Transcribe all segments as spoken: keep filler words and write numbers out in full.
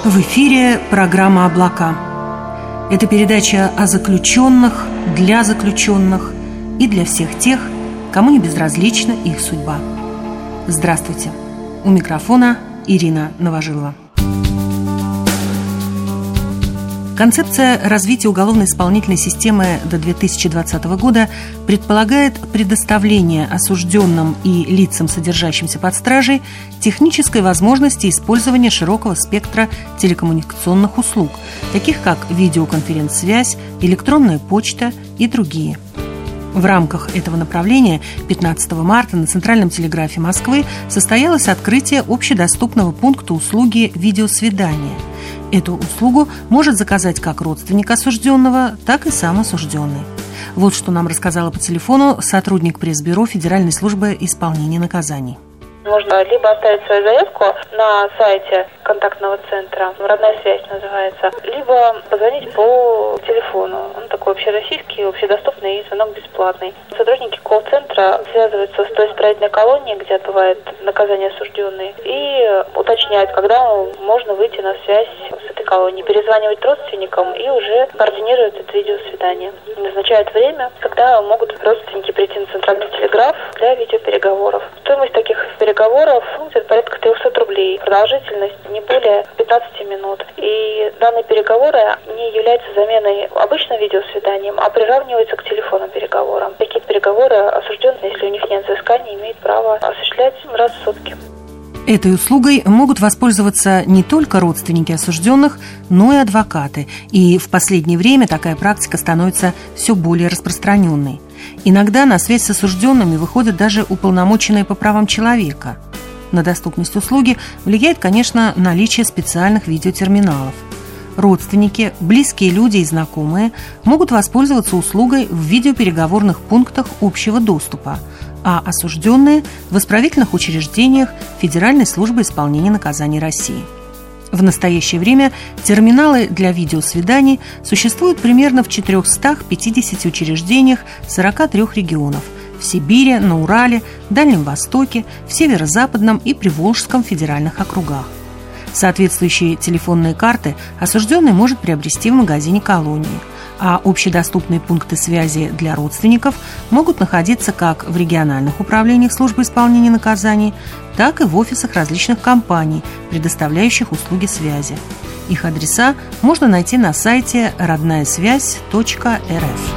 В эфире программа «Облака». Это передача о заключенных, для заключенных и для всех тех, кому не безразлична их судьба. Здравствуйте. У микрофона Ирина Новожилова. Концепция развития уголовно-исполнительной системы до две тысячи двадцатого года предполагает предоставление осужденным и лицам, содержащимся под стражей, технической возможности использования широкого спектра телекоммуникационных услуг, таких как видеоконференц-связь, электронная почта и другие. В рамках этого направления пятнадцатого марта на Центральном телеграфе Москвы состоялось открытие общедоступного пункта услуги видеосвидания. Эту услугу может заказать как родственник осужденного, так и сам осужденный. Вот что нам рассказала по телефону сотрудник пресс-бюро Федеральной службы исполнения наказаний. Можно либо оставить свою заявку на сайте контактного центра, «Родная связь» называется, либо позвонить по телефону. Он такой общероссийский, общедоступный и звонок бесплатный. Сотрудники колл-центра связываются с той исправительной колонией, где отбывает наказание осужденный, и уточняют, когда можно выйти на связь с этой колонией, перезванивать родственникам и уже координируют это видеосвидание. Назначают время, когда могут родственники прийти на Центральный телеграф для видеопереговоров. Стоимость таких переговоров ну, это порядка триста рублей. Продолжительность не более пятнадцати минут. И данные переговоры не являются заменой обычным видеосвиданием, а приравниваются к телефонным переговорам. Такие переговоры осужденные, если у них нет взыскания, имеют право осуществлять раз в сутки. Этой услугой могут воспользоваться не только родственники осужденных, но и адвокаты. И в последнее время такая практика становится все более распространенной. Иногда на связь с осужденными выходят даже уполномоченные по правам человека. На доступность услуги влияет, конечно, наличие специальных видеотерминалов. Родственники, близкие люди и знакомые могут воспользоваться услугой в видеопереговорных пунктах общего доступа, а осужденные – в исправительных учреждениях Федеральной службы исполнения наказаний России. В настоящее время терминалы для видеосвиданий существуют примерно в четырехстах пятидесяти учреждениях сорока трёх регионов – в Сибири, на Урале, Дальнем Востоке, в Северо-Западном и Приволжском федеральных округах. Соответствующие телефонные карты осужденный может приобрести в магазине колонии, а общедоступные пункты связи для родственников могут находиться как в региональных управлениях службы исполнения наказаний, так и в офисах различных компаний, предоставляющих услуги связи. Их адреса можно найти на сайте родная связь точка эр эф.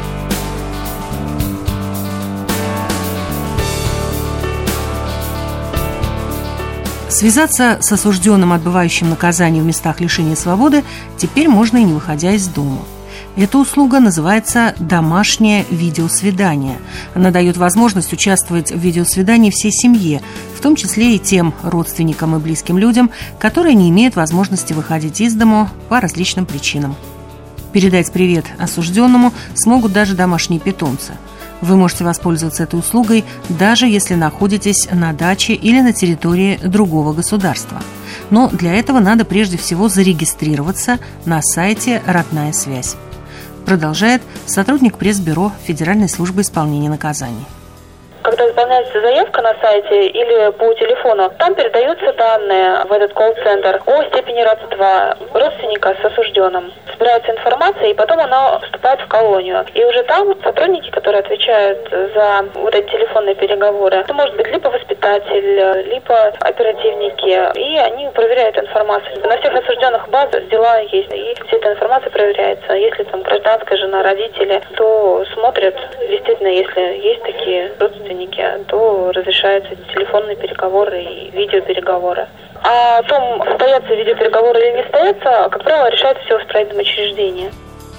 Связаться с осужденным, отбывающим наказание в местах лишения свободы, теперь можно и не выходя из дома. Эта услуга называется «домашнее видеосвидание». Она дает возможность участвовать в видеосвидании всей семье, в том числе и тем родственникам и близким людям, которые не имеют возможности выходить из дому по различным причинам. Передать привет осужденному смогут даже домашние питомцы. Вы можете воспользоваться этой услугой, даже если находитесь на даче или на территории другого государства. Но для этого надо прежде всего зарегистрироваться на сайте «Родная связь». Продолжает сотрудник пресс-бюро Федеральной службы исполнения наказаний. Когда заполняется заявка на сайте или по телефону, там передаются данные в этот колл-центр о степени родства родственника с осужденным. Собирается информация, и потом она вступает в колонию. И уже там сотрудники, которые отвечают за вот эти телефонные переговоры, это может быть либо воспитатель, либо оперативники, и они проверяют информацию. На всех осужденных базах дела есть, и вся эта информация проверяется. Если там гражданская жена, родители, то смотрят, действительно, если есть такие родственники, то разрешаются телефонные переговоры и видеопереговоры. А о том, состоятся видеопереговоры или не состоятся, как правило, решают все в исправительном учреждении.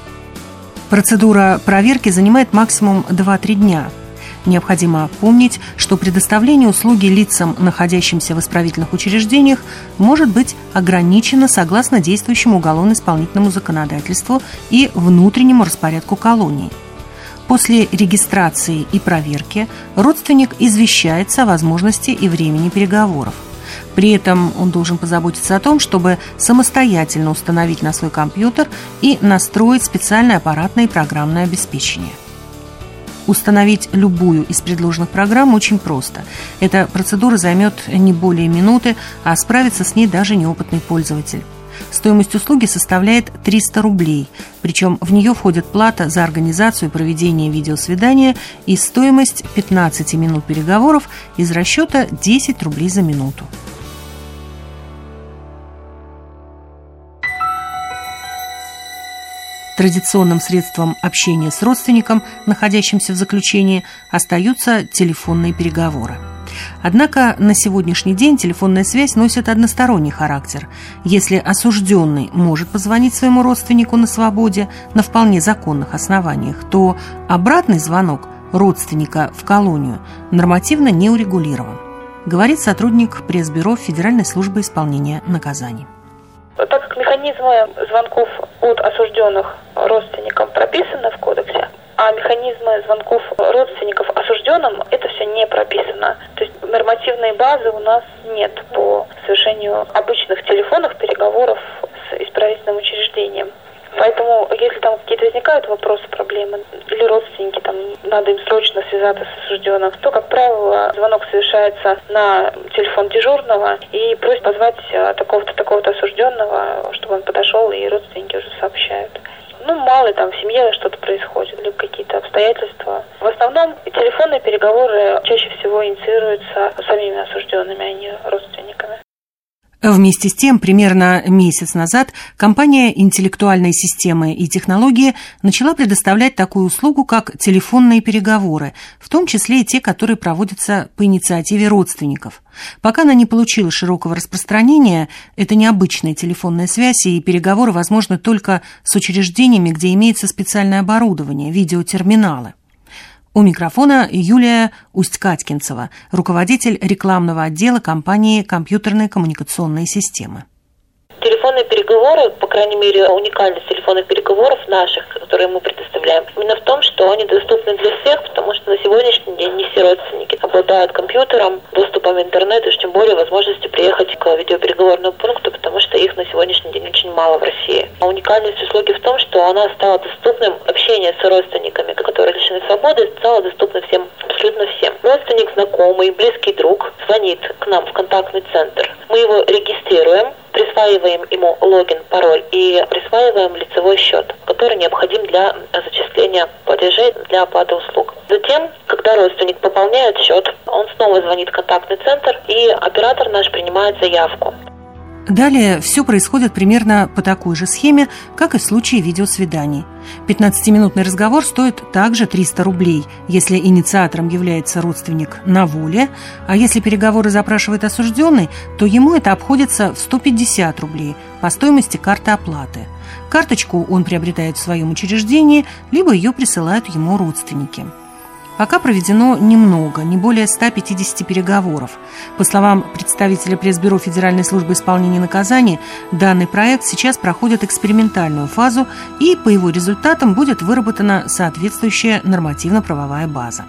Процедура проверки занимает максимум два-три дня. Необходимо помнить, что предоставление услуги лицам, находящимся в исправительных учреждениях, может быть ограничено согласно действующему уголовно-исполнительному законодательству и внутреннему распорядку колонии. После регистрации и проверки родственник извещается о возможности и времени переговоров. При этом он должен позаботиться о том, чтобы самостоятельно установить на свой компьютер и настроить специальное аппаратное и программное обеспечение. Установить любую из предложенных программ очень просто. Эта процедура займет не более минуты, а справится с ней даже неопытный пользователь. Стоимость услуги составляет триста рублей, причем в нее входит плата за организацию и проведение видеосвидания и стоимость пятнадцать минут переговоров из расчета десять рублей за минуту. Традиционным средством общения с родственником, находящимся в заключении, остаются телефонные переговоры. Однако на сегодняшний день телефонная связь носит односторонний характер. Если осужденный может позвонить своему родственнику на свободе на вполне законных основаниях, то обратный звонок родственника в колонию нормативно не урегулирован, говорит сотрудник пресс-бюро Федеральной службы исполнения наказаний. Так как механизмы звонков от осужденных родственникам прописаны в кодексе, а механизмы звонков родственников осужденным, это все не прописано. То есть нормативной базы у нас нет по совершению обычных телефонных переговоров с исправительным учреждением. Поэтому, если там какие-то возникают вопросы, проблемы, или родственники, там, надо им срочно связаться с осужденным, то, как правило, звонок совершается на телефон дежурного и просит позвать такого-то, такого-то осужденного, чтобы он подошел, и родственники уже сообщают. Ну, мало ли там в семье что-то происходит, либо какие-то обстоятельства. В основном телефонные переговоры чаще всего инициируются самими осужденными, а не родственниками. Вместе с тем, примерно месяц назад компания «Интеллектуальные системы и технологии» начала предоставлять такую услугу, как телефонные переговоры, в том числе и те, которые проводятся по инициативе родственников. Пока она не получила широкого распространения, это необычная телефонная связь, и переговоры возможны только с учреждениями, где имеется специальное оборудование, видеотерминалы. У микрофона Юлия Усть-Катькинцева, руководитель рекламного отдела компании «Компьютерные коммуникационные системы». Телефонные переговоры, по крайней мере, уникальность телефонных переговоров наших, которые мы предоставляем, именно в том, что они доступны для всех, потому что на сегодняшний день не все родственники обладают компьютером, доступом в интернет, и уж тем более возможностью приехать к видеопереговорному пункту, потому что их на сегодняшний день очень мало в России. А уникальность услуги в том, что она стала доступным, общение с родственниками, которые лишены свободы, стало доступно всем, абсолютно всем. Родственник, знакомый, близкий друг звонит к нам в контактный центр. Мы его регистрируем, присваиваем ему логин, пароль и присваиваем лицевой счет, который необходим для зачисления платежей для оплаты услуг. Затем, когда родственник пополняет счет, он снова звонит в контактный центр, и оператор наш принимает заявку. Далее все происходит примерно по такой же схеме, как и в случае видеосвиданий. пятнадцатиминутный разговор стоит также триста рублей, если инициатором является родственник на воле, а если переговоры запрашивает осужденный, то ему это обходится в сто пятьдесят рублей по стоимости карты оплаты. Карточку он приобретает в своем учреждении, либо ее присылают ему родственники. Пока проведено немного, не более ста пятидесяти переговоров. По словам представителя пресс-бюро Федеральной службы исполнения наказаний, данный проект сейчас проходит экспериментальную фазу, и по его результатам будет выработана соответствующая нормативно-правовая база.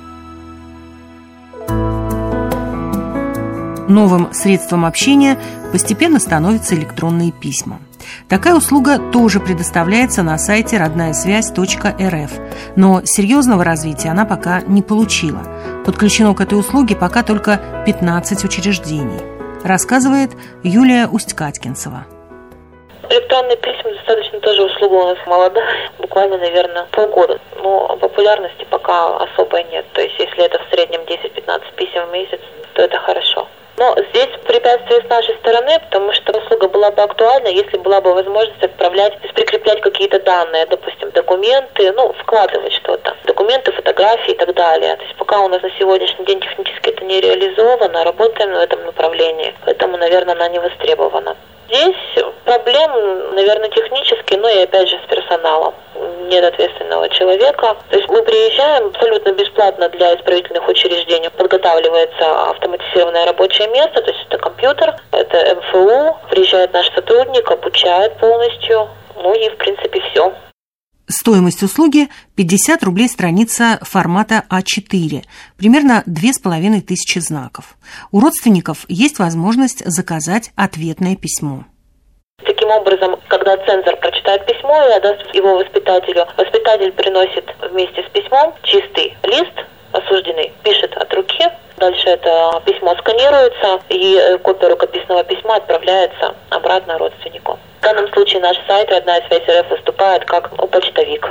Новым средством общения постепенно становятся электронные письма. Такая услуга тоже предоставляется на сайте родная связь точка эр эф, но серьезного развития она пока не получила. Подключено к этой услуге пока только пятнадцать учреждений, рассказывает Юлия Усть-Катькинцева. Электронные письма достаточно тоже услуга у нас молодая, буквально, наверное, полгода. Но популярности пока особой нет. То есть, если это в среднем десять-пятнадцать писем в месяц, то это хорошо. Но здесь препятствие с нашей стороны, потому что услуга была бы актуальна, если была бы возможность отправлять, то есть прикреплять какие-то данные, допустим, документы, ну, вкладывать что-то, документы, фотографии и так далее. То есть пока у нас на сегодняшний день технически это не реализовано, работаем в этом направлении, поэтому, наверное, она не востребована. Здесь проблем, наверное, технически, но и опять же с персоналом. Нет ответственного человека. То есть мы приезжаем абсолютно бесплатно для исправительных учреждений. Подготавливается автоматизированное рабочее место, то есть это компьютер, это эм эф у. Приезжает наш сотрудник, обучает полностью. Ну и в принципе все. Стоимость услуги – пятьдесят рублей страница формата а четыре, примерно две с половиной тысячи знаков. У родственников есть возможность заказать ответное письмо. Таким образом, когда цензор прочитает письмо и отдаст его воспитателю, воспитатель приносит вместе с письмом чистый лист, осужденный пишет от руки. Дальше это письмо сканируется, и копия рукописного письма отправляется обратно родственнику. В данном случае наш сайт «Родная связь РФ» выступает как почтовик.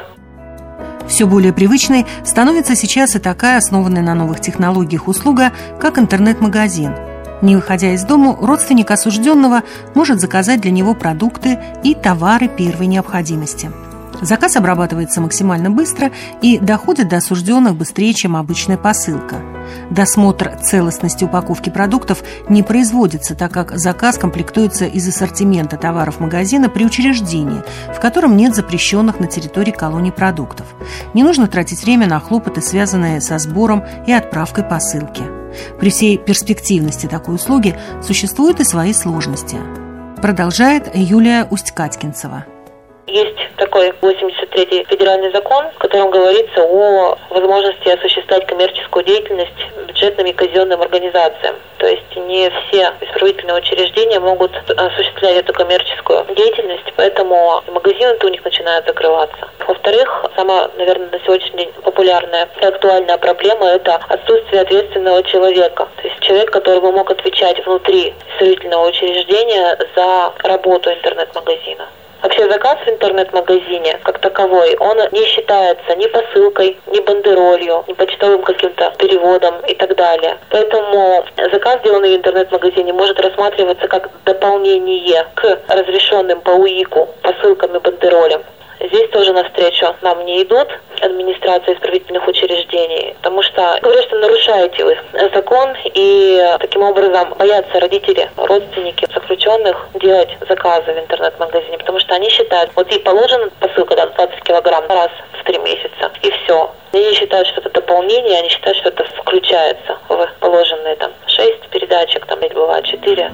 Все более привычной становится сейчас и такая, основанная на новых технологиях услуга, как интернет-магазин. Не выходя из дому, родственник осужденного может заказать для него продукты и товары первой необходимости. Заказ обрабатывается максимально быстро и доходит до осужденных быстрее, чем обычная посылка. Досмотр целостности упаковки продуктов не производится, так как заказ комплектуется из ассортимента товаров магазина при учреждении, в котором нет запрещенных на территории колонии продуктов. Не нужно тратить время на хлопоты, связанные со сбором и отправкой посылки. При всей перспективности такой услуги существуют и свои сложности. Продолжает Юлия Усть-Катькинцева. Есть такой восемьдесят третий федеральный закон, в котором говорится о возможности осуществлять коммерческую деятельность бюджетным и казенным организациям. То есть не все исправительные учреждения могут осуществлять эту коммерческую деятельность, поэтому магазины-то у них начинают закрываться. Во-вторых, самая, наверное, на сегодняшний день популярная и актуальная проблема – это отсутствие ответственного человека. То есть человек, который бы мог отвечать внутри исправительного учреждения за работу интернет-магазина. Вообще заказ в интернет-магазине, как таковой, он не считается ни посылкой, ни бандеролью, ни почтовым каким-то переводом и так далее. Поэтому заказ, сделанный в интернет-магазине, может рассматриваться как дополнение к разрешенным по УИКу посылкам и бандеролям. Здесь тоже навстречу нам не идут администрация исправительных учреждений, потому что говорят, что нарушаете вы закон, и таким образом боятся родители, родственники заключенных делать заказы в интернет-магазине, потому что они считают, вот ей положена посылка, да, двадцать килограмм раз в три месяца, и все. Они считают, что это дополнение, они считают, что это включается в положенные там шесть передачек, там бывает четыре.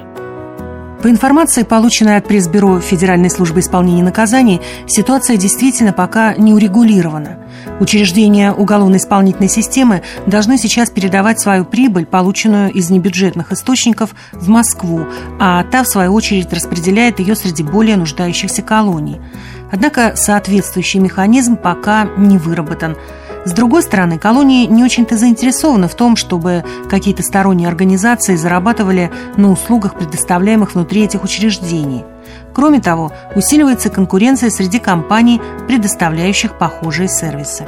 По информации, полученной от пресс-бюро Федеральной службы исполнения наказаний, ситуация действительно пока не урегулирована. Учреждения уголовно-исполнительной системы должны сейчас передавать свою прибыль, полученную из небюджетных источников, в Москву, а та, в свою очередь, распределяет ее среди более нуждающихся колоний. Однако соответствующий механизм пока не выработан. С другой стороны, колонии не очень-то заинтересованы в том, чтобы какие-то сторонние организации зарабатывали на услугах, предоставляемых внутри этих учреждений. Кроме того, усиливается конкуренция среди компаний, предоставляющих похожие сервисы.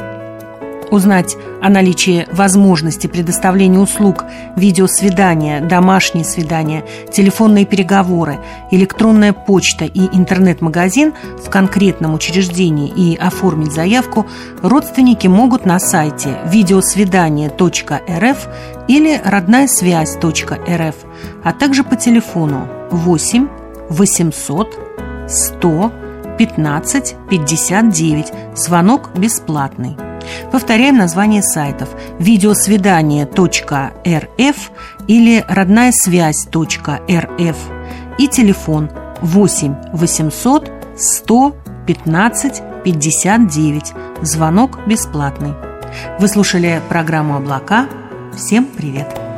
Узнать о наличии возможности предоставления услуг видеосвидания, домашние свидания, телефонные переговоры, электронная почта и интернет-магазин в конкретном учреждении и оформить заявку родственники могут на сайте видеосвидание точка эр эф или родная связь точка эр эф, а также по телефону восемь восемьсот сто пятнадцать пятьдесят девять. Звонок бесплатный. Повторяем название сайтов: видеосвидание точка эр эф или родная связь точка эр эф и телефон восемь восемьсот сто пятнадцать пятьдесят девять. Звонок бесплатный. Вы слушали программу «Облака». Всем привет!